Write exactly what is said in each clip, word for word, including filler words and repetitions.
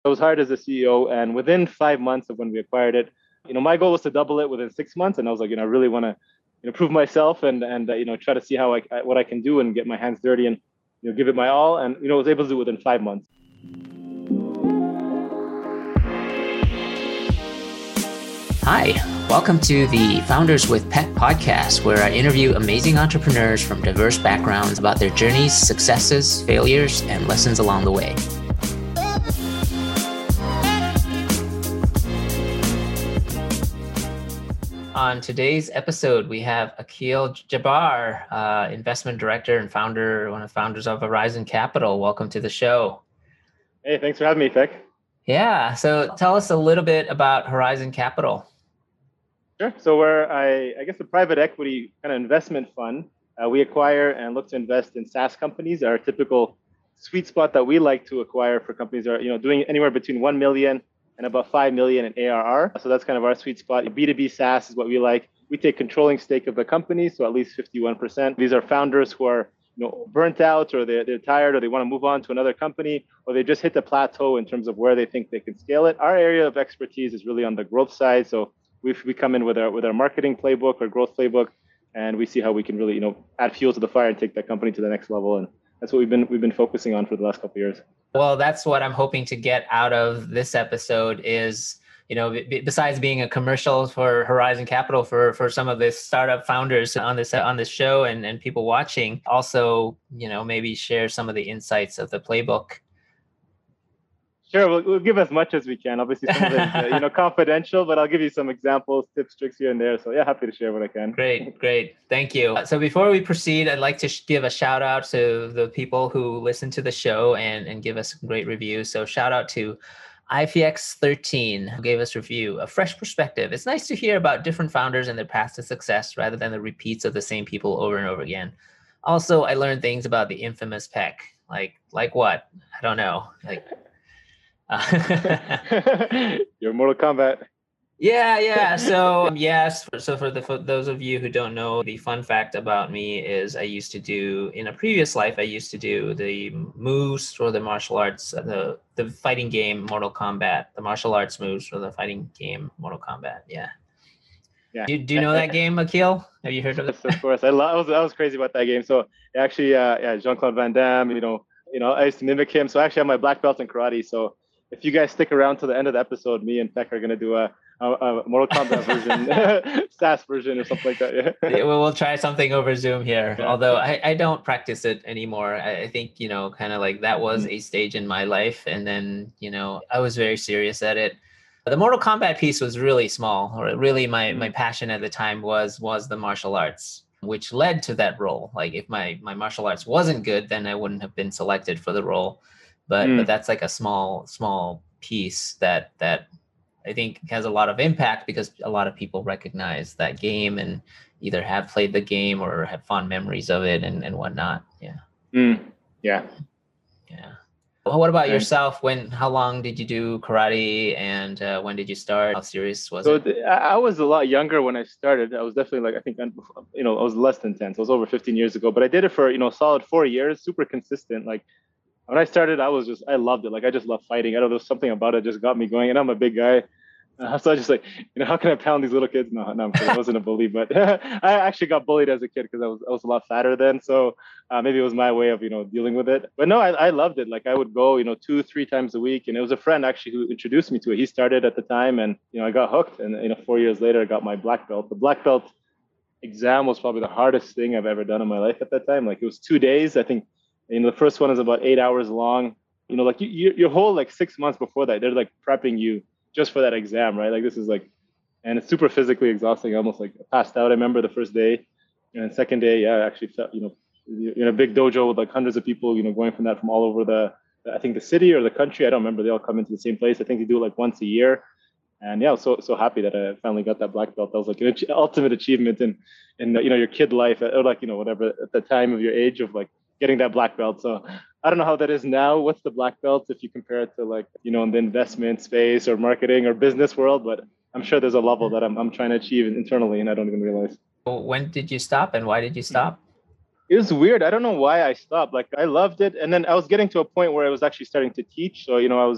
I was hired as a C E O, and within five months of when we acquired it, you know, my goal was to double it within six months, and I was like, you know, I really want to, you know, prove myself and and uh, you know, try to see how I what I can do and get my hands dirty and you know, give it my all, and you know, I was able to do it within five months. Hi, welcome to the Founders with Pet podcast, where I interview amazing entrepreneurs from diverse backgrounds about their journeys, successes, failures, and lessons along the way. On today's episode, we have Akhil Jabbar, uh, investment director and founder, one of the founders of Horizon Capital. Welcome to the show. Hey, thanks for having me, Fek. Yeah, so tell us a little bit about Horizon Capital. Sure. So we're, I, I guess, a private equity kind of investment fund. Uh, we acquire and look to invest in SaaS companies. Our typical sweet spot that we like to acquire for companies are, you know, doing anywhere between one million and about five million in A R R. So that's kind of our sweet spot. B two B SaaS is what we like. We take controlling stake of the company, so at least fifty-one percent. These are founders who are, you know, burnt out, or they're, they're tired, or they want to move on to another company, or they just hit the plateau in terms of where they think they can scale it. Our area of expertise is really on the growth side. So we we come in with our with our marketing playbook, our growth playbook, and we see how we can really, you know, add fuel to the fire and take that company to the next level. And that's what we've been we've been focusing on for the last couple of years. Well, that's what I'm hoping to get out of this episode is, you know, b- besides being a commercial for Horizon Capital for for some of the startup founders on this on this show and, and people watching, also, you know, maybe share some of the insights of the playbook. Sure, we'll, we'll give as much as we can. Obviously, some of it is, uh, you know, confidential, but I'll give you some examples, tips, tricks here and there. So yeah, happy to share what I can. Great, great. Thank you. So before we proceed, I'd like to sh- give a shout out to the people who listen to the show and, and give us great reviews. So shout out to I F X thirteen, who gave us a review, a fresh perspective. It's nice to hear about different founders and their paths to success rather than the repeats of the same people over and over again. Also, I learned things about the infamous P E C. Like, like what? I don't know. Like, Your Mortal Kombat. Yeah, yeah. So um, yes, for, so for the for those of you who don't know, the fun fact about me is I used to do in a previous life. I used to do the moves for the martial arts, the the fighting game Mortal Kombat, the martial arts moves for the fighting game Mortal Kombat. Yeah. Yeah. Do, do you know that game, Akhil? Have you heard of it? Yes, of course. I, lo- I was I was crazy about that game. So actually, uh, yeah, Jean-Claude Van Damme. You know, you know, I used to mimic him. So actually, I have my black belt in karate. So if you guys stick around to the end of the episode, me and Peck are gonna do a, a, a Mortal Kombat version, SaaS version, or something like that. Yeah. Yeah, we'll, we'll try something over Zoom here. Yeah. Although I, I don't practice it anymore. I, I think, you know, kind of like that was a stage in my life. And then, you know, I was very serious at it. The Mortal Kombat piece was really small, or really my, mm-hmm. my passion at the time was, was the martial arts, which led to that role. Like if my, my martial arts wasn't good, then I wouldn't have been selected for the role. But, mm. but that's like a small, small piece that, that I think has a lot of impact because a lot of people recognize that game and either have played the game or have fond memories of it and, and whatnot. Yeah. Mm. Yeah. Yeah. Well, what about yourself? When, how long did you do karate and uh, when did you start? How serious was so it? So I was a lot younger when I started. I was definitely like, I think, you know, I was less than ten. So it was over fifteen years ago, but I did it for, you know, solid four years, super consistent. Like when I started, I was just, I loved it. Like I just love fighting. I don't know, something about it just got me going, and I'm a big guy. Uh, so I was just like, you know, how can I pound these little kids? No, no, I'm kidding. I wasn't a bully, but I actually got bullied as a kid because I was I was a lot fatter then. So uh, maybe it was my way of, you know, dealing with it. But no, I, I loved it. Like I would go, you know, two, three times a week. And it was a friend actually who introduced me to it. He started at the time and, you know, I got hooked. And, you know, four years later, I got my black belt. The black belt exam was probably the hardest thing I've ever done in my life at that time. Like it was two days. I think, you know, the first one is about eight hours long. You know, like you, you, your whole like six months before that, they're like prepping you just for that exam, right? Like this is like, and it's super physically exhausting. I almost like passed out. I remember the first day, and then second day, yeah, I actually felt, you know, in a big dojo with like hundreds of people, you know, going from that from all over the, I think the city or the country. I don't remember. They all come into the same place. I think they do it like once a year. And yeah, I was so so happy that I finally got that black belt. That was like an ultimate achievement in, in you know, your kid life, or like, you know, whatever at the time of your age of like getting that black belt. So I don't know how that is now. What's the black belt if you compare it to like, you know, in the investment space or marketing or business world? But I'm sure there's a level that I'm I'm trying to achieve internally and I don't even realize. When did you stop and why did you stop? It was weird. I don't know why I stopped. Like I loved it. And then I was getting to a point where I was actually starting to teach. So, you know, I was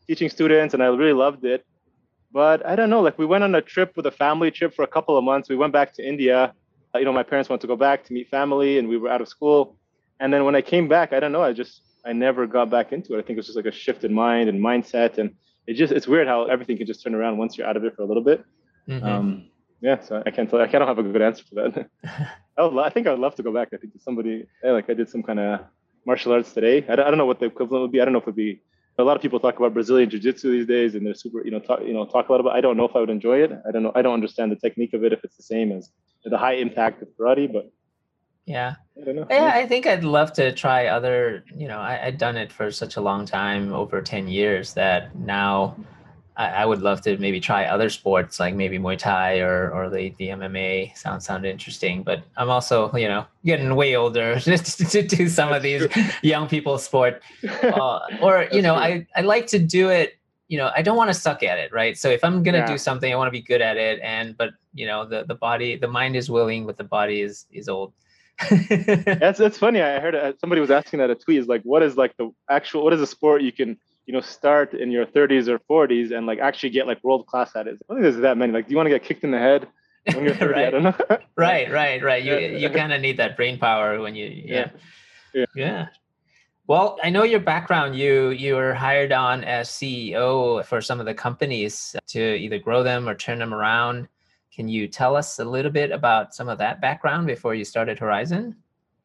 teaching students, and I really loved it. But I don't know, like we went on a trip with a family trip for a couple of months. We went back to India. Uh, you know, my parents wanted to go back to meet family, and we were out of school. And then when I came back, I don't know, I just I never got back into it. I think it was just like a shift in mind and mindset, and it just it's weird how everything can just turn around once you're out of it for a little bit. Mm-hmm. Um, yeah, so I can't tell. I can't have a good answer for that. I, would, I think I would love to go back. I think to somebody eh, like I did some kind of martial arts today. I don't, I don't know what the equivalent would be. I don't know if it'd be. A lot of people talk about Brazilian jiu-jitsu these days, and they're super, you know, talk, you know, talk a lot about. I don't know if I would enjoy it. I don't know. I don't understand the technique of it if it's the same as the high impact of karate. But yeah, I don't know. Yeah, I think I'd love to try other. You know, I, I'd done it for such a long time, over ten years, that now I, I would love to maybe try other sports, like maybe Muay Thai or or the, the M M A. Sound sound interesting, but I'm also, you know, getting way older to, to do some That's of these true. young people sport. Uh, or you know, true. I I like to do it. You know, I don't want to suck at it, right? So if I'm gonna Yeah. do something, I want to be good at it. And but you know, the the body, the mind is willing, but the body is is old. That's that's funny. I heard uh, somebody was asking that a tweet is like, what is like the actual, what is a sport you can, you know, start in your thirties or forties and like actually get like world class at it? I don't think there's that many. Like, do you want to get kicked in the head when you're thirty? Right. I don't know. right, right, right. You Yeah. you kind of need that brain power when you yeah. Yeah. Yeah. Well, I know your background. You you were hired on as C E O for some of the companies to either grow them or turn them around. Can you tell us a little bit about some of that background before you started Horizon?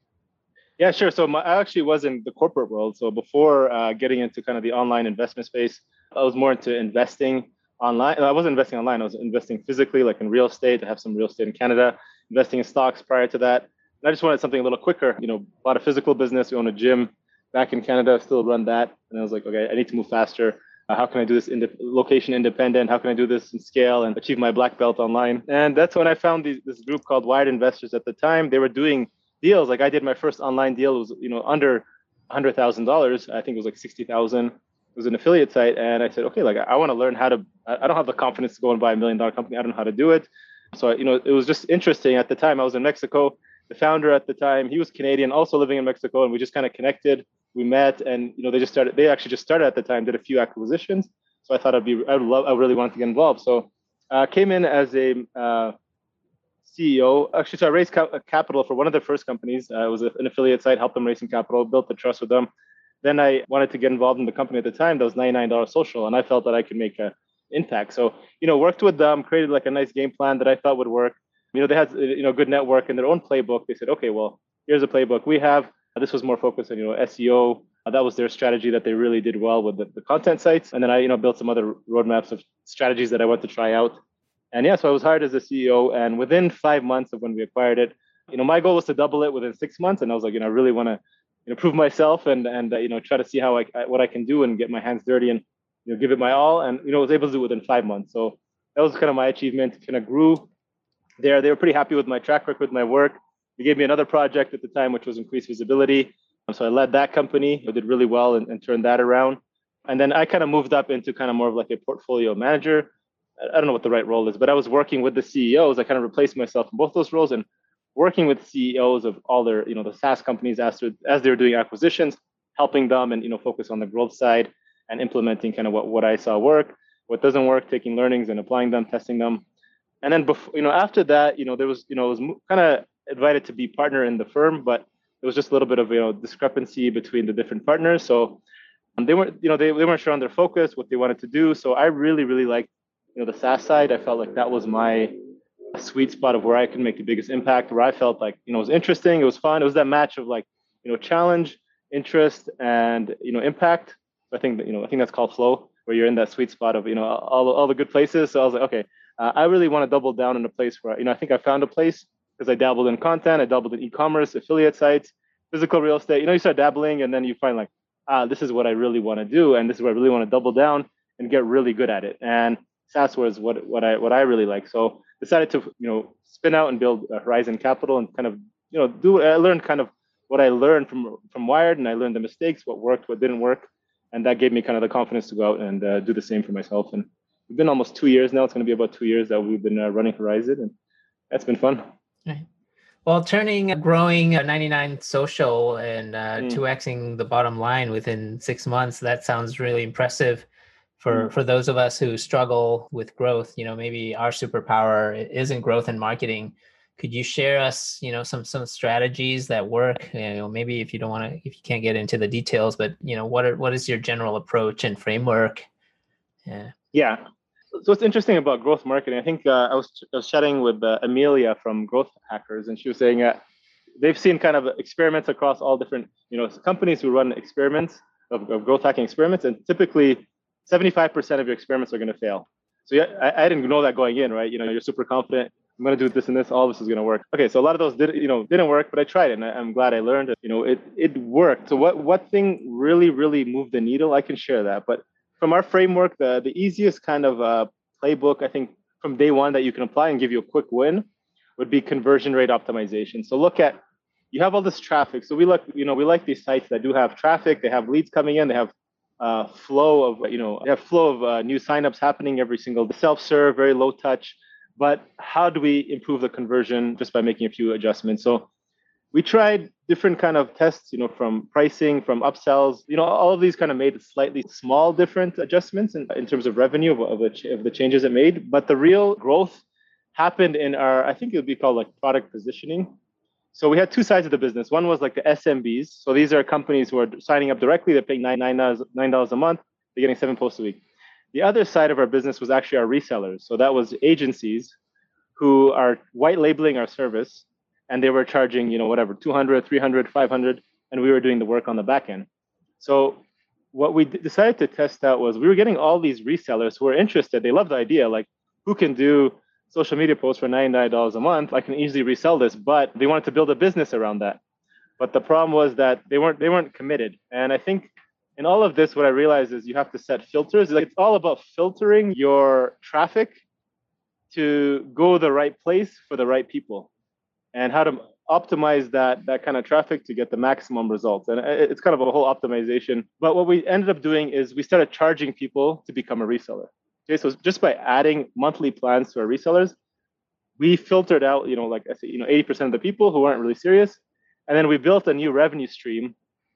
Yeah, sure. So my, I actually was in the corporate world. So before uh, getting into kind of the online investment space, I was more into investing online. I wasn't investing online. I was investing physically, like in real estate. I have some real estate in Canada, investing in stocks prior to that. And I just wanted something a little quicker. You know, bought a physical business. We own a gym back in Canada, still run that. And I was like, okay, I need to move faster. Uh, how can I do this in location independent? How can I do this in scale and achieve my black belt online? And that's when I found these, this group called Wired Investors. At the time, they were doing deals. Like I did my first online deal. It was, you know, under one hundred thousand dollars. I think it was like sixty thousand. It was an affiliate site. And I said, okay, like I want to learn how to, I don't have the confidence to go and buy a million dollar company. I don't know how to do it. So, you know, it was just interesting. At the time, I was in Mexico. The founder at the time, he was Canadian, also living in Mexico. And we just kind of connected. We met, and, you know, they just started, they actually just started at the time, did a few acquisitions. So I thought I'd be, I would love, I really wanted to get involved. So I uh, came in as a, uh, C E O. Actually, so I raised ca- capital for one of their first companies. Uh, it was an affiliate site, helped them raise some capital, built the trust with them. Then I wanted to get involved in the company at the time. That was ninety-nine dollars Social, and I felt that I could make an impact. So, you know, worked with them, created like a nice game plan that I thought would work. You know, they had, you know, good network and their own playbook. They said, okay, well, here's a playbook we have. This was more focused on, you know, S E O. Uh, that was their strategy that they really did well with the, the content sites. And then I, you know, built some other roadmaps of strategies that I want to try out. And yeah, so I was hired as a C E O, and within five months of when we acquired it, you know, my goal was to double it within six months. And I was like, you know, I really want to, you know, prove myself and and uh, you know, try to see how I what I can do and get my hands dirty and, you know, give it my all. And, you know, I was able to do it within five months. So that was kind of my achievement. Kind of grew there. They were pretty happy with my track record, with my work. They gave me another project at the time, which was increased visibility. So I led that company. I did really well and, and turned that around. And then I kind of moved up into kind of more of like a portfolio manager. I don't know what the right role is, but I was working with the C E Os. I kind of replaced myself in both those roles and working with C E Os of all their, you know, the SaaS companies as, to, as they were doing acquisitions, helping them and, you know, focus on the growth side and implementing kind of what, what I saw work, what doesn't work, taking learnings and applying them, testing them. And then, before, you know, after that, you know, there was, you know, I was kind of invited to be partner in the firm, but it was just a little bit of, you know, discrepancy between the different partners. So um, they weren't, you know, they, they weren't sure on their focus, what they wanted to do. So I really, really liked, you know, the SaaS side. I felt like that was my sweet spot of where I could make the biggest impact, where I felt like, you know, it was interesting, it was fun. It was that match of like, you know, challenge, interest, and, you know, impact. So I think that, you know, I think that's called flow, where you're in that sweet spot of, you know, all, all the good places. So I was like, okay, uh, I really want to double down in a place where, you know, I think I found a place because I dabbled in content, I dabbled in e-commerce, affiliate sites, physical real estate. You know, you start dabbling and then you find like, ah, this is what I really want to do. And this is where I really want to double down and get really good at it. And SaaS was what, what I what I really like. So decided to, you know, spin out and build Horizon Capital and kind of, you know, do, I learned kind of what I learned from, from Wired, and I learned the mistakes, what worked, what didn't work. And that gave me kind of the confidence to go out and uh, do the same for myself. And we've been almost two years now. It's going to be about two years that we've been uh, running Horizon, and that's been fun. Right. Well, turning, growing ninety-nine Social and uh, Mm. two Xing the bottom line within six months, that sounds really impressive. for for those of us who struggle with growth, you know, maybe our superpower isn't growth and marketing. Could you share us, you know, some some strategies that work? You know, maybe if you don't want to, if you can't get into the details, but you know, what are what is your general approach and framework? Yeah. Yeah. So what's interesting about growth marketing, I think uh, I was I was chatting with uh, Amelia from Growth Hackers, and she was saying that they've seen kind of experiments across all different, you know, companies who run experiments of, of growth hacking experiments, and typically seventy-five percent of your experiments are going to fail. So yeah, I, I didn't know that going in, right? You know, you're super confident. I'm going to do this and this. All this is going to work. Okay, so a lot of those did, you know, didn't work, but I tried it, and I, I'm glad I learned it. You know, it it worked. So what what thing really really moved the needle? I can share that. But from our framework, the the easiest kind of uh, playbook, I think, from day one that you can apply and give you a quick win would be conversion rate optimization. So look at, you have all this traffic. So we look, you know, we like these sites that do have traffic. They have leads coming in. They have uh, flow of, you know, they have flow of uh, new signups happening every single day. Self-serve, very low touch. But how do we improve the conversion just by making a few adjustments? So we tried different kind of tests, you know, from pricing, from upsells, you know, all of these kind of made slightly small different adjustments in, in terms of revenue of, of, the, of the changes it made. But the real growth happened in our, I think it would be called like product positioning. So we had two sides of the business. One was like the S M Bs. So these are companies who are signing up directly. They're paying nine, nine, nine dollars a month. They're getting seven posts a week. The other side of our business was actually our resellers. So that was agencies who are white labeling our service, and they were charging, you know, whatever, two hundred, three hundred, five hundred, and we were doing the work on the back end. So what we decided to test out was we were getting all these resellers who were interested. They loved the idea, like, who can do social media posts for ninety-nine dollars a month? I can easily resell this, but they wanted to build a business around that. But the problem was that they weren't they weren't committed. And I think in all of this, what I realized is you have to set filters. Like, it's all about filtering your traffic to go the right place for the right people, and how to optimize that that kind of traffic to get the maximum results. And it's kind of a whole optimization. But what we ended up doing is we started charging people to become a reseller. Okay, so just by adding monthly plans to our resellers, we filtered out, you know, like I say, you know, eighty percent of the people who weren't really serious. And then we built a new revenue stream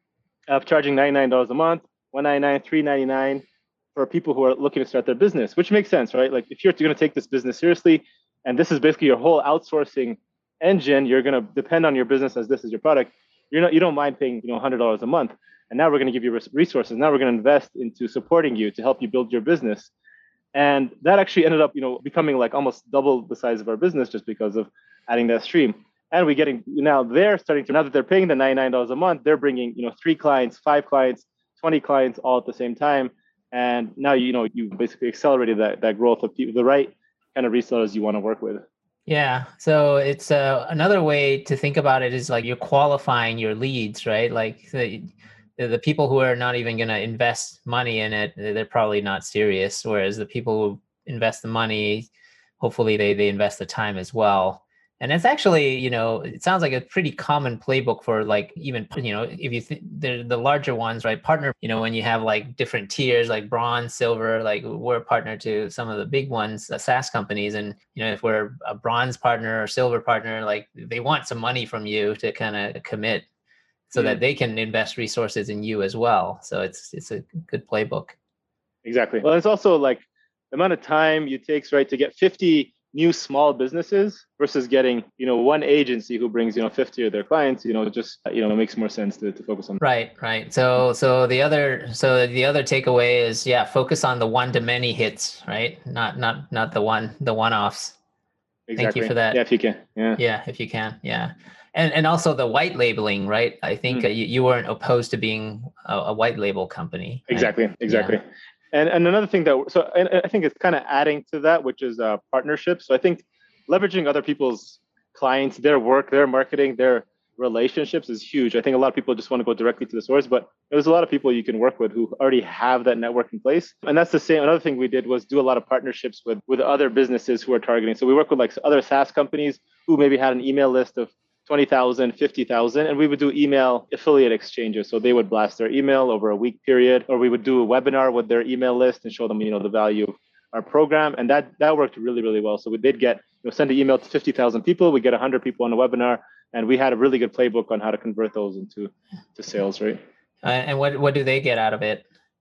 of charging ninety-nine dollars a month, one ninety-nine, three ninety-nine for people who are looking to start their business, which makes sense, right? Like, if you're going to take this business seriously, and this is basically your whole outsourcing engine, you're going to depend on your business as this is your product. You're not, you don't mind paying, you know, one hundred dollars a month. And now we're going to give you resources. Now we're going to invest into supporting you to help you build your business. And that actually ended up, you know, becoming like almost double the size of our business just because of adding that stream. And we're getting, now they're starting to, now that they're paying the ninety-nine dollars a month, they're bringing, you know, three clients, five clients, twenty clients all at the same time. And now, you know, you basically accelerated that, that growth of people, the right kind of resellers you want to work with. Yeah. So it's uh, another way to think about it is like you're qualifying your leads, right? Like the, the people who are not even going to invest money in it, they're probably not serious. Whereas the people who invest the money, hopefully they, they invest the time as well. And it's actually, you know, it sounds like a pretty common playbook for like even, you know, if you think they're the larger ones, right? Partner, you know, when you have like different tiers, like bronze, silver, like we're a partner to some of the big ones, the SaaS companies. And, you know, if we're a bronze partner or silver partner, like they want some money from you to kind of commit so mm. that they can invest resources in you as well. So it's, it's a good playbook. Exactly. Well, it's also like the amount of time it takes, right, to get fifty new small businesses versus getting, you know, one agency who brings, you know, fifty of their clients, you know, just, you know, it makes more sense to, to focus on. Right, right. So, so the other, so the other takeaway is, yeah, focus on the one to many hits, right? Not, not, not the one, the one-offs. Exactly. Thank you for that. Yeah, if you can. Yeah. Yeah, if you can. Yeah. And, and also the white labeling, right? I think mm. you, you weren't opposed to being a, a white label company. Right? Exactly. Exactly. Yeah. And and another thing that, so and I think it's kind of adding to that, which is uh, partnerships. So I think leveraging other people's clients, their work, their marketing, their relationships is huge. I think a lot of people just want to go directly to the source, but there's a lot of people you can work with who already have that network in place. And that's the same. Another thing we did was do a lot of partnerships with, with other businesses who are targeting. So we work with like other SaaS companies who maybe had an email list of twenty thousand, fifty thousand, and we would do email affiliate exchanges. So they would blast their email over a week period, or we would do a webinar with their email list and show them, you know, the value of our program. And that that worked really, really well. So we did get, you know, send an email to fifty thousand people, we get one hundred people on the webinar, and we had a really good playbook on how to convert those into to sales, right? Uh, and what, what do they get out of it?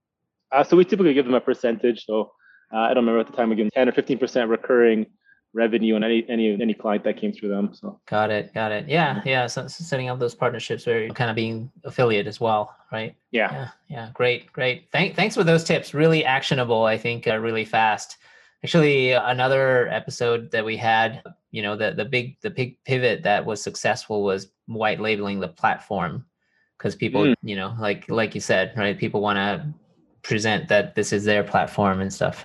Uh, so we typically give them a percentage. So uh, I don't remember at the time, we give them ten or fifteen percent recurring revenue on any any any client that came through them. So got it, got it. Yeah, yeah. So, so setting up those partnerships where you're kind of being affiliate as well, right? yeah, Yeah, yeah. Great, great. Thank, thanks for those tips. Really actionable. I think uh, really fast. Actually, another episode that we had, you know, the the big the big pivot that was successful was white labeling the platform, because people, mm. you know, like like you said, right? People want to present that this is their platform and stuff.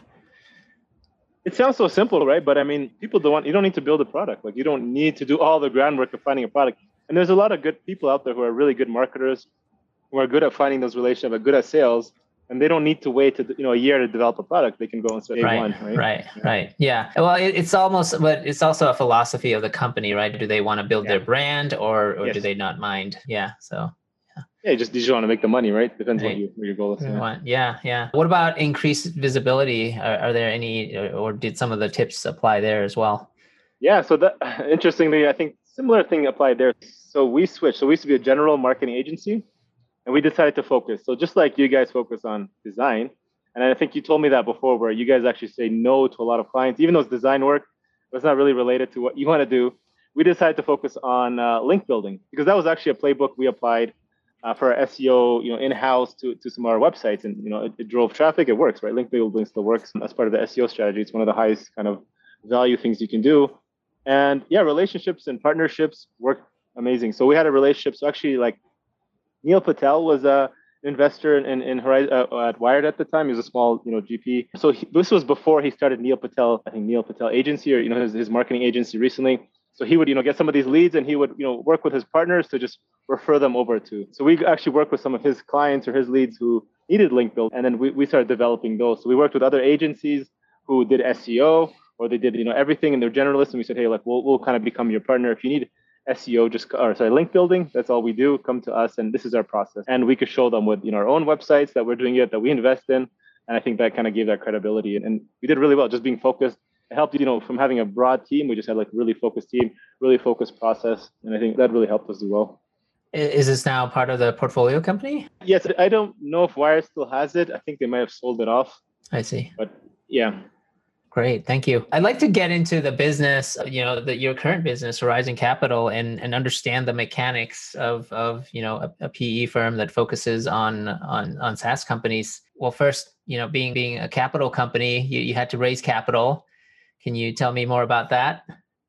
It sounds so simple, right? But I mean, people don't want, you don't need to build a product. Like you don't need to do all the groundwork of finding a product. And there's a lot of good people out there who are really good marketers, who are good at finding those relationships, are good at sales, and they don't need to wait to, you know, a year to develop a product. They can go and start day right, one, right? Right, yeah. right. Yeah. Well, it, it's almost, but it's also a philosophy of the company, right? Do they want to build yeah. their brand, or or yes. do they not mind? Yeah. So. Yeah, you just you just want to make the money, right? Depends right. what, you, what your goal is. Yeah. yeah, yeah. What about increased visibility? Are, are there any, or, or did some of the tips apply there as well? Yeah. So that interestingly, I think similar thing applied there. So we switched. So we used to be a general marketing agency, and we decided to focus. So just like you guys focus on design, and I think you told me that before, where you guys actually say no to a lot of clients, even though it's design work, but it's not really related to what you want to do. We decided to focus on uh, link building, because that was actually a playbook we applied uh, for our S E O, you know, in-house to, to some of our websites, and you know, it, it drove traffic. It works, right? Link building still works as part of the S E O strategy. It's one of the highest kind of value things you can do. And yeah, relationships and partnerships work amazing. So we had a relationship. So actually, like Neil Patel was a investor in in Horizon, uh, at Wired at the time. He was a small, you know, G P. So he, this was before he started Neil Patel, I think Neil Patel Agency, or you know, his, his marketing agency recently. So he would, you know, get some of these leads, and he would, you know, work with his partners to just refer them over to. So we actually worked with some of his clients or his leads who needed link build, and then we, we started developing those. So we worked with other agencies who did S E O, or they did, you know, everything, and they're generalists. And we said, hey, like we'll we'll kind of become your partner if you need S E O, just or sorry, link building. That's all we do. Come to us, and this is our process. And we could show them with, you know, our own websites that we're doing it, that we invest in. And I think that kind of gave that credibility. And, and we did really well, just being focused. It helped, you know, from having a broad team. We just had like really focused team, really focused process, and I think that really helped us do well. Is this now part of the portfolio company? Yes, I don't know if Wired still has it. I think they might have sold it off. I see. But yeah. Great. Thank you. I'd like to get into the business, you know, the, your current business, Horizon Capital, and, and understand the mechanics of, of, you know, a, a P E firm that focuses on, on, on SaaS companies. Well, first, you know, being, being a capital company, you, you had to raise capital. Can you tell me more about that?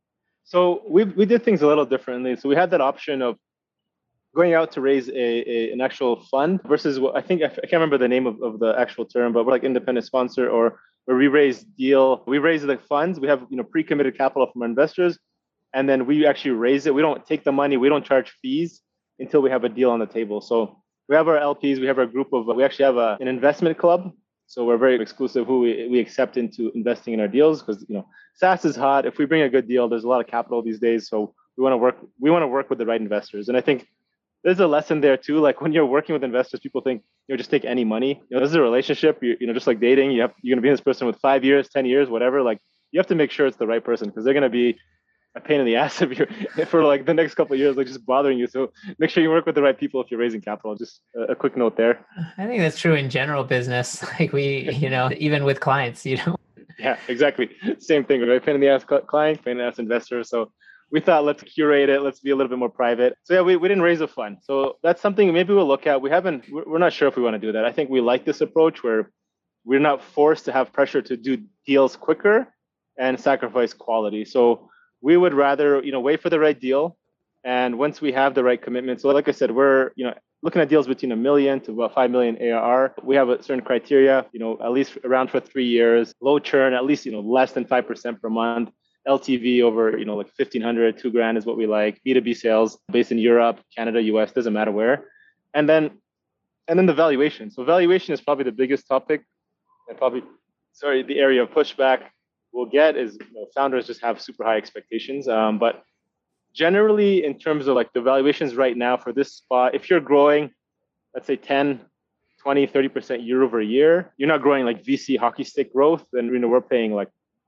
So we we did things a little differently. So we had that option of going out to raise a, a an actual fund versus what I think, I can't remember the name of, of the actual term, but we're like independent sponsor, or where we raise deal, we raise the funds, we have, you know, pre-committed capital from our investors, and then we actually raise it. We don't take the money, we don't charge fees until we have a deal on the table. So we have our L Ps, we have our group of, we actually have a, an investment club. So we're very exclusive who we, we accept into investing in our deals, because, you know, SaaS is hot. If we bring a good deal, there's a lot of capital these days. So we want to work, we want to work with the right investors. And I think there's a lesson there too. Like when you're working with investors, people think, you know, just take any money. You know, this is a relationship. You, you know, just like dating, you have, you're going to be in this person with five years, ten years, whatever. Like you have to make sure it's the right person, because they're going to be a pain in the ass if you're for like the next couple of years, like just bothering you. So make sure you work with the right people if you're raising capital. Just a, a quick note there. I think that's true in general business. Like we, you know, even with clients, you know. Yeah, exactly. Same thing, right? Pain in the ass client, pain in the ass investor. So we thought, let's curate it. Let's be a little bit more private. So yeah, we, we didn't raise a fund. So that's something maybe we'll look at. We haven't, we're not sure if we want to do that. I think we like this approach where we're not forced to have pressure to do deals quicker and sacrifice quality. So we would rather, you know, wait for the right deal. And once we have the right commitment, so like I said, we're, you know, looking at deals between a million to about five million A R R. We have a certain criteria, you know, at least around for three years, low churn, at least, you know, less than five percent per month. L T V over, you know, like fifteen hundred, two grand is what we like. B two B sales based in Europe, Canada, U S, doesn't matter where. And then, and then the valuation. So valuation is probably the biggest topic, and probably, sorry, the area of pushback we'll get is, you know, founders just have super high expectations. Um, but generally, in terms of like the valuations right now for this spot, if you're growing, let's say ten, twenty, thirty percent year over year, you're not growing like V C hockey stick growth, then, you know, we're paying like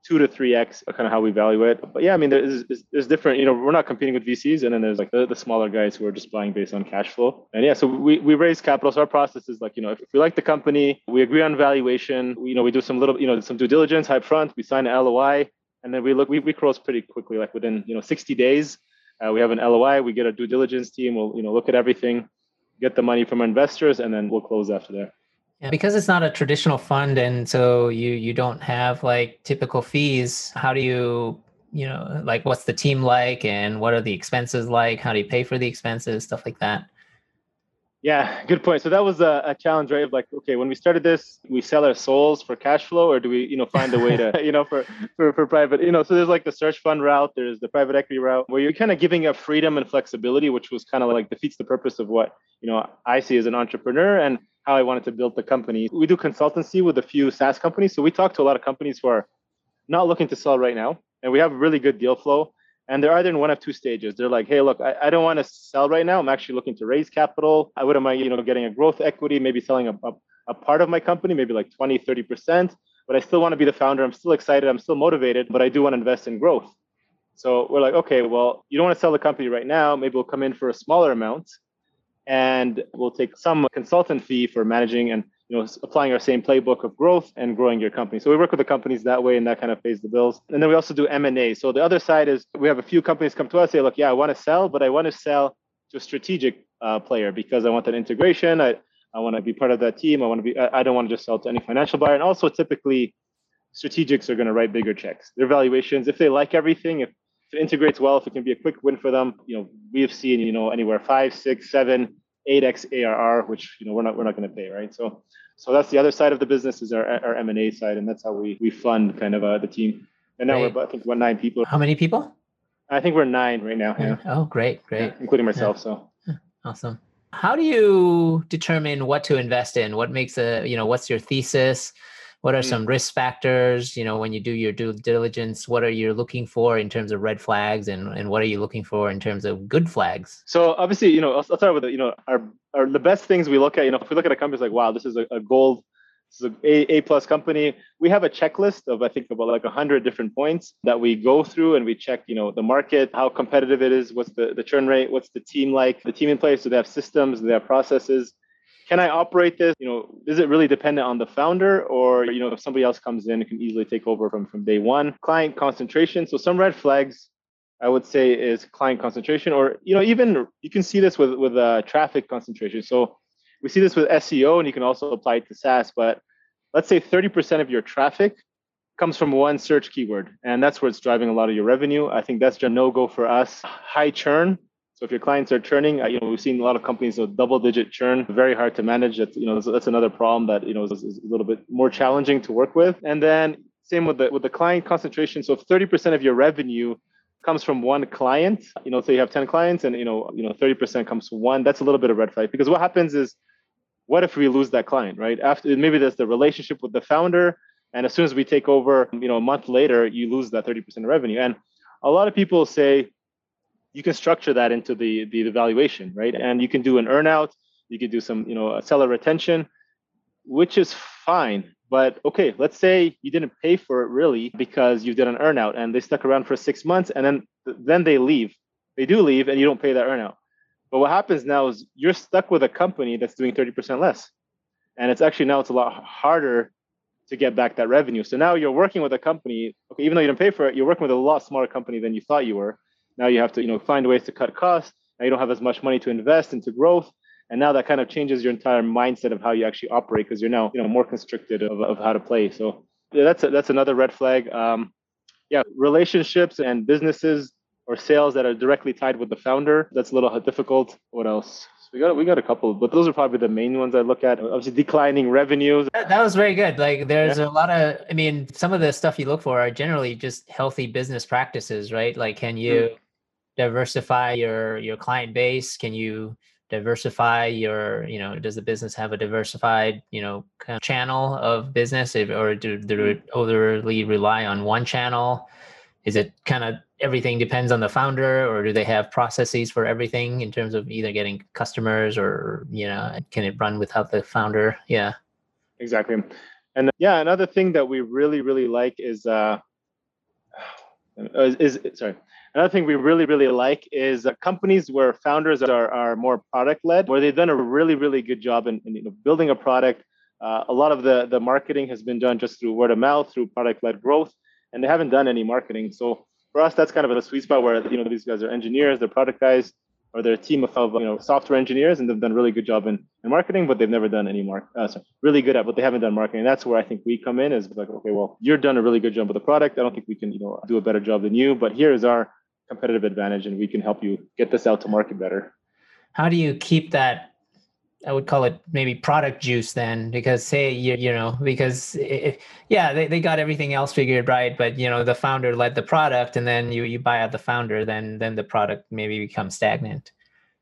two to three X kind of how we value it. But yeah, I mean, there's, there's different, you know, we're not competing with V Cs. And then there's like the, the smaller guys who are just buying based on cash flow. And yeah, so we, we raise capital. So our process is like, you know, if, if we like the company, we agree on valuation, we, you know, we do some little, you know, some due diligence up front, we sign an L O I, and then we look, we, we close pretty quickly, like within, you know, sixty days, uh, we have an L O I, we get a due diligence team, we'll, you know, look at everything, get the money from our investors, and then we'll close after there. Yeah, because it's not a traditional fund, and so you you don't have like typical fees. How do you, you know, like what's the team like, and what are the expenses like? How do you pay for the expenses, stuff like that? Yeah, good point. So that was a, a challenge, right? Of like, okay, when we started this, we sell our souls for cash flow, or do we, you know, find a way to, you know, for, for, for private, you know, so there's like the search fund route, there's the private equity route, where you're kind of giving up freedom and flexibility, which was kind of like defeats the purpose of what, you know, I see as an entrepreneur and how I wanted to build the company. We do consultancy with a few SaaS companies. So we talk to a lot of companies who are not looking to sell right now, and we have really good deal flow. And they're either in one of two stages. They're like, hey, look, I, I don't want to sell right now. I'm actually looking to raise capital. I wouldn't mind, you know, getting a growth equity, maybe selling a, a, a part of my company, maybe like twenty, thirty percent. But I still want to be the founder. I'm still excited. I'm still motivated, but I do want to invest in growth. So we're like, okay, well, you don't want to sell the company right now. Maybe we'll come in for a smaller amount, and we'll take some consultant fee for managing and, you know, applying our same playbook of growth and growing your company. So we work with the companies that way, and that kind of pays the bills. And then we also do M and A. So the other side is we have a few companies come to us, say, look, yeah, I want to sell, but I want to sell to a strategic uh, player because I want that integration. I, I want to be part of that team. I want to be, I don't want to just sell to any financial buyer. And also typically strategics are going to write bigger checks. Their valuations, if they like everything, if, if it integrates well, if it can be a quick win for them, you know, we have seen, you know, anywhere five, six, seven, eight X A R R, which, you know, we're not, we're not going to pay, right? So So that's the other side of the business, is our, our M and A side. And that's how we we fund kind of uh, the team. And now great. We're, I think, we're nine people. How many people? I think we're nine right now. Yeah. Oh, great, great. Yeah, including myself. Yeah. So awesome. How do you determine what to invest in? What makes a, you know, what's your thesis? What are mm. some risk factors? You know, when you do your due diligence, what are you looking for in terms of red flags, and, and what are you looking for in terms of good flags? So obviously, you know, I'll, I'll start with, you know, our, our, the best things we look at, you know, if we look at a company, it's like, wow, this is a, a gold, this is a A plus company. We have a checklist of, I think, about like a hundred different points that we go through, and we check, you know, the market, how competitive it is, what's the, the churn rate, what's the team like, the team in place, do they have systems, do they have processes? Can I operate this? You know, is it really dependent on the founder, or, you know, if somebody else comes in, it can easily take over from, from day one? Client concentration. So some red flags, I would say, is client concentration, or, you know, even you can see this with, with uh, traffic concentration. So we see this with S E O, and you can also apply it to SaaS, but let's say thirty percent of your traffic comes from one search keyword, and that's where it's driving a lot of your revenue. I think that's a no-go for us. High churn. So if your clients are churning, you know, we've seen a lot of companies with double-digit churn, very hard to manage. That's, you know, that's another problem that, you know, is, is a little bit more challenging to work with. And then same with the with the client concentration. So if thirty percent of your revenue comes from one client, you know, say you have ten clients, and, you know, you know, thirty percent comes from one, that's a little bit of red flag. Because what happens is, what if we lose that client, right? After, maybe there's the relationship with the founder, and as soon as we take over, you know, a month later, you lose that thirty percent of revenue. And a lot of people say, you can structure that into the, the evaluation, right? And you can do an earnout, you can do some, you know, a seller retention, which is fine. But okay, let's say you didn't pay for it really because you did an earnout and they stuck around for six months and then then they leave. They do leave and you don't pay that earnout. But what happens now is you're stuck with a company that's doing thirty percent less. And it's actually now it's a lot harder to get back that revenue. So now you're working with a company, okay, even though you didn't pay for it, you're working with a lot smaller company than you thought you were. Now you have to, you know, find ways to cut costs. Now you don't have as much money to invest into growth. And now that kind of changes your entire mindset of how you actually operate, because you're now, you know, more constricted of, of how to play. So yeah, that's a, that's another red flag. Um, yeah, relationships and businesses or sales that are directly tied with the founder. That's a little difficult. What else? So we got we got a couple, but those are probably the main ones I look at. Obviously, declining revenues. That, that was very good. Like, there's yeah. a lot of, I mean, some of the stuff you look for are generally just healthy business practices, right? Like, can you mm. diversify your your client base? Can you diversify your, you know, does the business have a diversified, you know, kind of channel of business, or do, do it overly rely on one channel? Is it kind of everything depends on the founder, or do they have processes for everything in terms of either getting customers, or, you know, can it run without the founder? Yeah. Exactly. And yeah, another thing that we really, really like is uh, uh, is, is sorry. Another thing we really, really like is uh, companies where founders are, are more product led, where they've done a really, really good job in, in you know, building a product. Uh, a lot of the, the marketing has been done just through word of mouth, through product led growth, and they haven't done any marketing. So for us, that's kind of a sweet spot where you know these guys are engineers, they're product guys, or they're a team of, of you know software engineers, and they've done a really good job in, in marketing, but they've never done any mark. Uh, sorry, really good at, but they haven't done marketing. And that's where I think we come in. Is like, okay, well, you're done a really good job with the product. I don't think we can you know do a better job than you, but here is our competitive advantage, and we can help you get this out to market better. How do you keep that? I would call it maybe product juice then, because say you you know because it, yeah they, they got everything else figured right, but you know the founder led the product, and then you you buy out the founder, then then the product maybe becomes stagnant.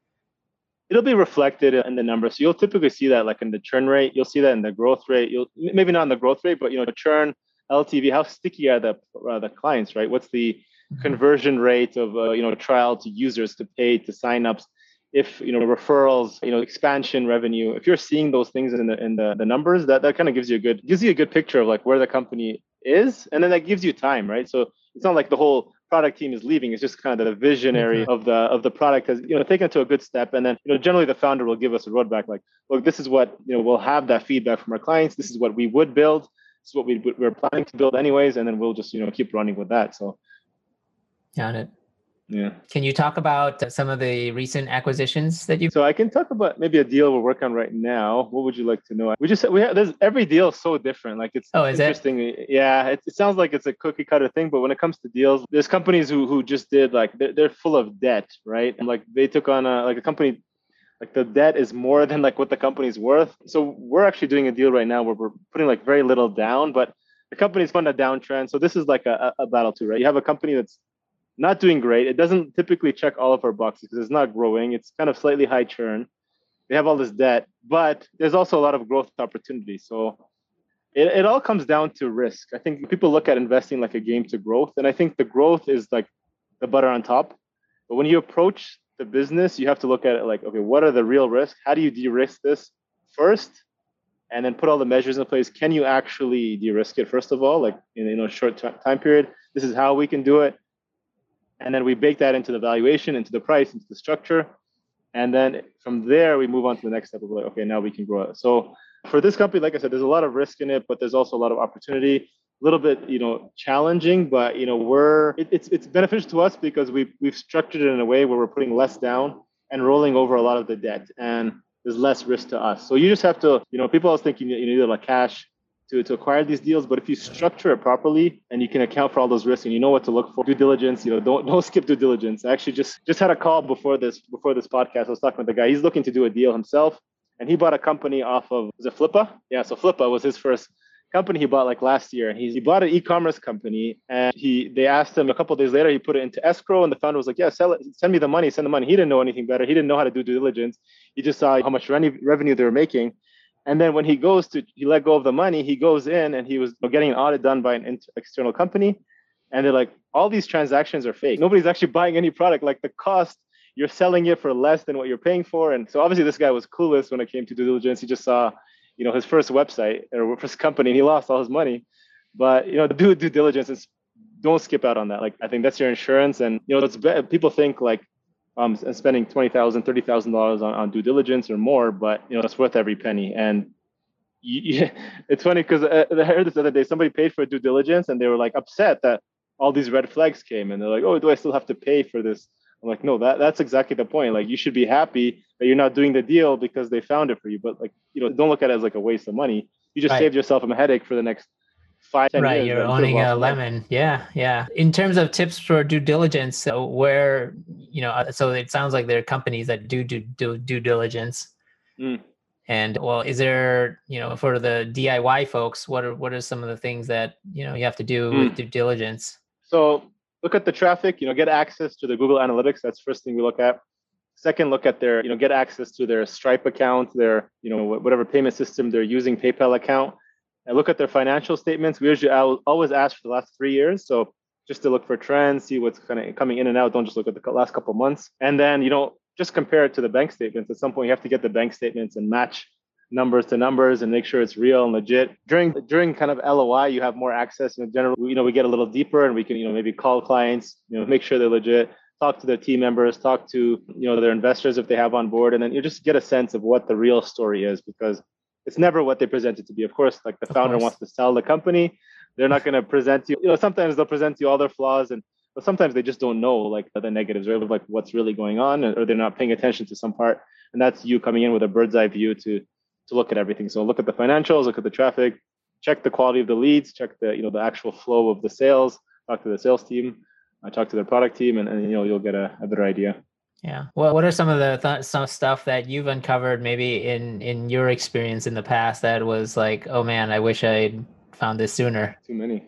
It'll be reflected in the numbers. So you'll typically see that like in the churn rate. You'll see that in the growth rate. You'll maybe not in the growth rate, but you know churn, L T V. How sticky are the uh, the clients, right? What's the mm-hmm. conversion rate of uh, you know trial to users to pay to signups? If you know referrals, you know expansion revenue, if you're seeing those things in the in the, the numbers, that, that kind of gives you a good gives you a good picture of like where the company is, and then that gives you time, right? So it's not like the whole product team is leaving; it's just kind of the visionary mm-hmm. of the of the product has you know taken it to a good step, and then you know generally the founder will give us a roadmap like, look, this is what you know we'll have that feedback from our clients. This is what we would build. This is what we we're planning to build anyways, and then we'll just you know keep running with that. So, got it. Yeah. Can you talk about some of the recent acquisitions that you? So I can talk about maybe a deal we're working on right now. What would you like to know? We just we have there's every deal is so different. Like it's, oh, it's is interesting. It? Yeah, it, it sounds like it's a cookie cutter thing, but when it comes to deals, there's companies who who just did like they're, they're full of debt, right? And like they took on a like a company. Like the debt is more than like what the company's worth. So we're actually doing a deal right now where we're putting like very little down, but the company's on a downtrend. So this is like a, a battle too, right? You have a company that's not doing great. It doesn't typically check all of our boxes because it's not growing. It's kind of slightly high churn. They have all this debt, but there's also a lot of growth opportunities. So it, it all comes down to risk. I think people look at investing like a game to growth. And I think the growth is like the butter on top. But when you approach the business, you have to look at it like, okay, what are the real risks? How do you de-risk this first? And then put all the measures in place. Can you actually de-risk it, first of all, like in you know, a short t- time period? This is how we can do it. And then we bake that into the valuation, into the price, into the structure. And then from there, we move on to the next step of like, okay, now we can grow it. So for this company, like I said, there's a lot of risk in it, but there's also a lot of opportunity. A little bit, you know, challenging, but you know, we're it, it's it's beneficial to us because we've we've structured it in a way where we're putting less down and rolling over a lot of the debt, and there's less risk to us. So you just have to, you know, people always think you need, you need like cash to, to acquire these deals, but if you structure it properly and you can account for all those risks and you know what to look for, due diligence, you know, don't don't skip due diligence. I actually just just had a call before this before this podcast. I was talking with the guy. He's looking to do a deal himself, and he bought a company off of was it Flippa? Yeah, so Flippa was his first company he bought like last year. He, he bought an e-commerce company, and he they asked him a couple of days later, he put it into escrow, and the founder was like, yeah, sell it, send me the money, send the money. He didn't know anything better. He didn't know how to do due diligence. He just saw how much re- revenue they were making. And then when he goes to, he let go of the money, he goes in and he was getting an audit done by an inter- external company. And they're like, all these transactions are fake. Nobody's actually buying any product. Like the cost, you're selling it for less than what you're paying for. And so obviously this guy was clueless when it came to due diligence. He just saw, you know, his first website or first company, and he lost all his money. But, you know, do due diligence is don't skip out on that. Like, I think that's your insurance. And, you know, it's people think like, um, spending twenty thousand dollars, thirty thousand dollars on, on due diligence or more, but, you know, it's worth every penny. And you, you, it's funny because I, I heard this other day, somebody paid for due diligence and they were like upset that all these red flags came, and they're like, oh, do I still have to pay for this? I'm like, no, that, that's exactly the point. Like, you should be happy that you're not doing the deal because they found it for you. But like, you know, don't look at it as like a waste of money. You just right. saved yourself a headache for the next five, ten right, years. You're owning a lemon. Money. Yeah, yeah. In terms of tips for due diligence, so where, you know, so it sounds like there are companies that do do, do due diligence. Mm. And well, is there, you know, for the D I Y folks, what are what are some of the things that, you know, you have to do mm. with due diligence? So look at the traffic, you know, get access to the Google Analytics. That's the first thing we look at. Second, look at their, you know, get access to their Stripe account, their, you know, whatever payment system they're using, PayPal account, and look at their financial statements. We usually always ask for the last three years. So just to look for trends, see what's kind of coming in and out. Don't just look at the last couple of months. And then, you know, just compare it to the bank statements. At some point, you have to get the bank statements and match numbers to numbers and make sure it's real and legit. During during kind of L O I, you have more access. In general, you know, we get a little deeper and we can, you know, maybe call clients, you know, make sure they're legit, talk to their team members, talk to, you know, their investors if they have on board, and then you just get a sense of what the real story is, because it's never what they present it to be. Of course, like the Of founder course. wants to sell the company. They're not going to present you, you know, sometimes they'll present you all their flaws, and but sometimes they just don't know like the negatives, or like what's really going on, or they're not paying attention to some part. And that's you coming in with a bird's eye view to to look at everything. So look at the financials, look at the traffic, check the quality of the leads, check the, you know, the actual flow of the sales, talk to the sales team, uh, talk to their product team, and, and you know, you'll get a, a better idea. Yeah. Well, what are some of the th- some stuff that you've uncovered maybe in in your experience in the past that was like, oh man, I wish I'd found this sooner? Too many.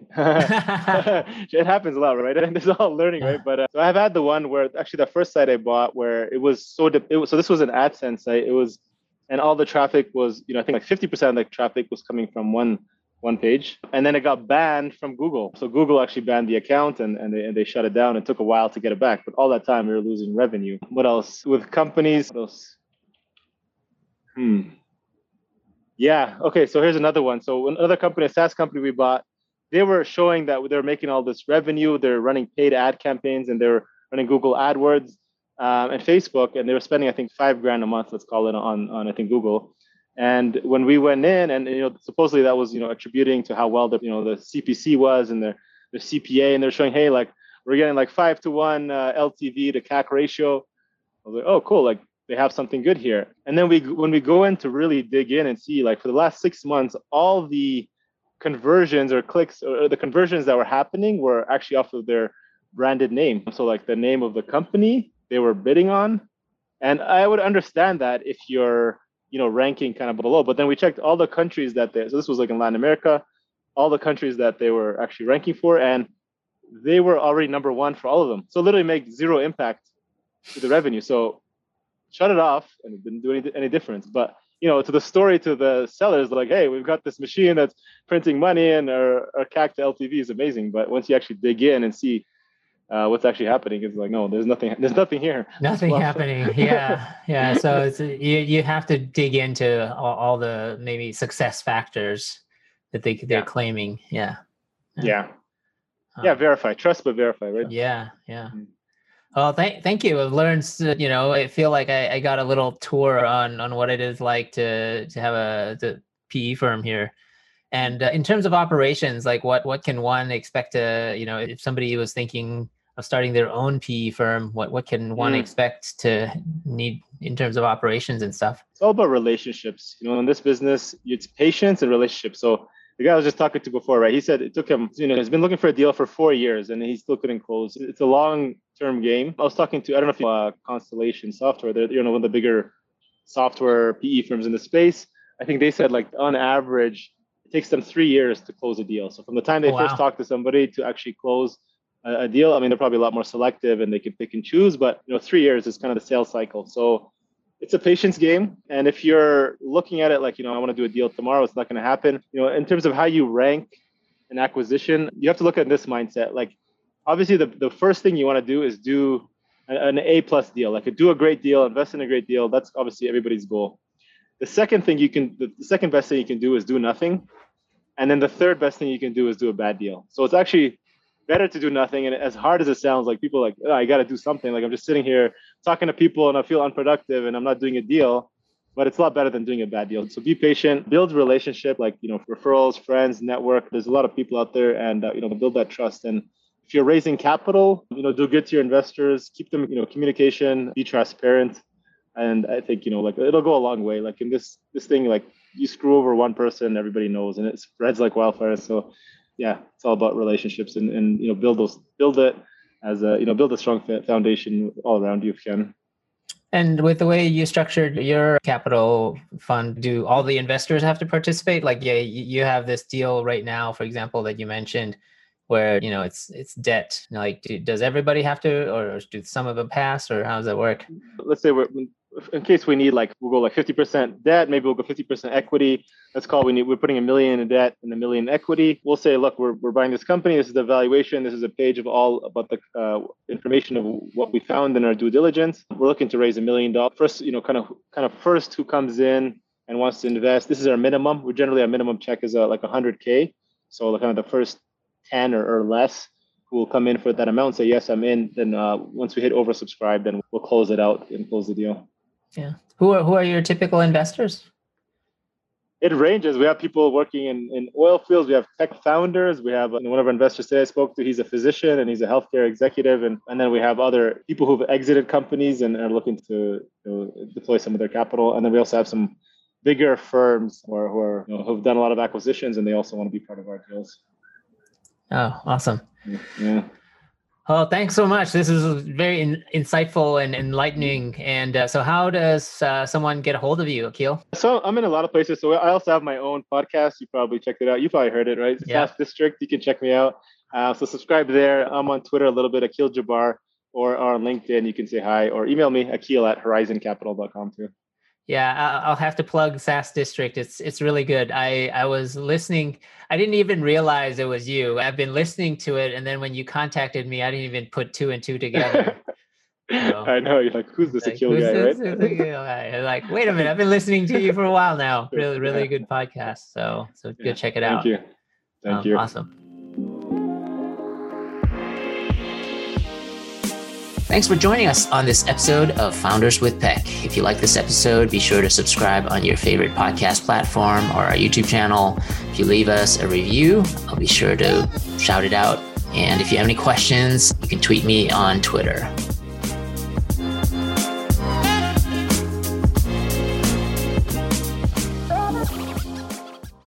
It happens a lot, right? And this is all learning, Yeah. right? But uh, so I've had the one where actually the first site I bought where it was so de- it was, so this was an AdSense site. It was, and all the traffic was, you know, I think like fifty percent of the traffic was coming from one one page, and then it got banned from Google. So Google actually banned the account, and, and, they, and they shut it down. It took a while to get it back, but all that time we were losing revenue. What else? With companies, what else? Hmm. Yeah. Okay. So here's another one. So another company, a SaaS company we bought, they were showing that they're making all this revenue. They're running paid ad campaigns, and they're running Google AdWords um, and Facebook, and they were spending, I think, five grand a month, let's call it, on on I think Google. And when we went in, and you know, supposedly that was, you know, attributing to how well the, you know, the C P C was and their the C P A, and they're showing, hey, like we're getting like five to one uh, L T V to C A C ratio. I was like, oh, cool, like they have something good here. And then we, when we go in to really dig in and see, like for the last six months, all the conversions or clicks or the conversions that were happening were actually off of their branded name. So like the name of the company they were bidding on. And I would understand that if you're, you know, ranking kind of below, but then we checked all the countries that they, so this was like in Latin America, all the countries that they were actually ranking for, and they were already number one for all of them. So literally make zero impact to the revenue. So shut it off, and it didn't do any, any difference. But, you know, to the story to the sellers, like, hey, we've got this machine that's printing money, and our, our C A C to L T V is amazing. But once you actually dig in and see uh, what's actually happening, it's like, no, there's nothing, there's nothing here. Nothing happening. Yeah. Yeah. So it's, you, you have to dig into all, all the maybe success factors that they, they're Yeah. claiming. Yeah. Yeah. Yeah. Um, Verify, trust, but verify, right? Yeah. Yeah. Mm. Well, thank thank you. I've learned, uh, you know, I feel like I, I got a little tour on on what it is like to to have a the P E firm here. And uh, in terms of operations, like what what can one expect to, you know, if somebody was thinking of starting their own P E firm, what what can one Mm. expect to need in terms of operations and stuff? It's all about relationships. You know, in this business, it's patience and relationships. So the guy I was just talking to before, right? He said it took him, you know, he's been looking for a deal for four years and he still couldn't close. It's a long-term game. I was talking to, I don't know if you know, uh, Constellation Software. They're, you know, one of the bigger software P E firms in the space. I think they said like on average, it takes them three years to close a deal. So from the time they Oh, wow. first talk to somebody to actually close a, a deal, I mean, they're probably a lot more selective and they can pick and choose, but you know, three years is kind of the sales cycle. So it's a patience game. And if you're looking at it like, you know, I want to do a deal tomorrow, it's not going to happen. You know, in terms of how you rank an acquisition, you have to look at this mindset. Like, obviously, the, the first thing you want to do is do an A plus deal, like do a great deal, invest in a great deal. That's obviously everybody's goal. The second thing you can, the second best thing you can do is do nothing. And then the third best thing you can do is do a bad deal. So it's actually better to do nothing. And as hard as it sounds, like people are like, oh, I got to do something. Like I'm just sitting here talking to people and I feel unproductive and I'm not doing a deal, but it's a lot better than doing a bad deal. So be patient, build relationship, like, you know, referrals, friends, network. There's a lot of people out there and, uh, you know, build that trust. And if you're raising capital, you know, do good to your investors, keep them, you know, communication, be transparent. And I think, you know, like it'll go a long way. Like in this, this thing, like you screw over one person, everybody knows, and it spreads like wildfire. So yeah, it's all about relationships and, and, you know, build those, build it as a, you know, build a strong foundation all around you if you can. And with the way you structured your capital fund, do all the investors have to participate? Like, yeah, you have this deal right now, for example, that you mentioned, where, you know, it's it's debt. Like, do, does everybody have to, or do some of them pass, or how does that work? Let's say we're, in case we need, like, we'll go like fifty percent debt, maybe we'll go fifty percent equity. Let's call, we need, we're putting a million in debt and a million in equity. We'll say, look, we're, we're buying this company. This is the valuation. This is a page of all about the uh, information of what we found in our due diligence. We're looking to raise a million dollars. First, you know, kind of, kind of first who comes in and wants to invest, this is our minimum. We generally, our minimum check is uh, like one hundred K. So kind of the first ten or, or less who will come in for that amount and say, yes, I'm in. Then uh, once we hit oversubscribe, then we'll close it out and close the deal. Yeah. Who are, who are your typical investors? It ranges. We have people working in, in oil fields. We have tech founders. We have one of our investors today I spoke to. He's a physician and he's a healthcare executive. And, and then we have other people who've exited companies and are looking to, to deploy some of their capital. And then we also have some bigger firms who, are, who, are, you know, who've done a lot of acquisitions and they also want to be part of our deals. Oh, awesome. Yeah. Oh, thanks so much. This is very in, insightful and enlightening. And uh, so how does uh, someone get a hold of you, Akil? So I'm in a lot of places. So I also have my own podcast. You probably checked it out. You probably heard it, right? Yeah. SaaS District. You can check me out. Uh, so subscribe there. I'm on Twitter a little bit, Akil Jabbar, or, or on LinkedIn. You can say hi or email me, Akil at horizon capital dot com too. Yeah, I'll have to plug SaaS District. It's it's really good. I, I was listening. I didn't even realize it was you. I've been listening to it. And then when you contacted me, I didn't even put two and two together. So, I know. You're like, who's this like, Akil guy, this? right? Who's Akil guy? Like, wait a minute. I've been listening to you for a while now. Really, really good podcast. So, so Yeah. go check it Thank out. you. Thank um, you. Awesome. Thanks for joining us on this episode of Founders with Peck. If you like this episode, be sure to subscribe on your favorite podcast platform or our YouTube channel. If you leave us a review, I'll be sure to shout it out. And if you have any questions, you can tweet me on Twitter.